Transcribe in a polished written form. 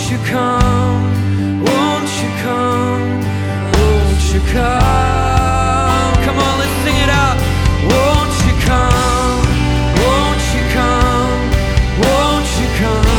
you come? Won't you come? Won't you come? Come on, let's sing it out. Won't you come? Won't you come? Won't you come?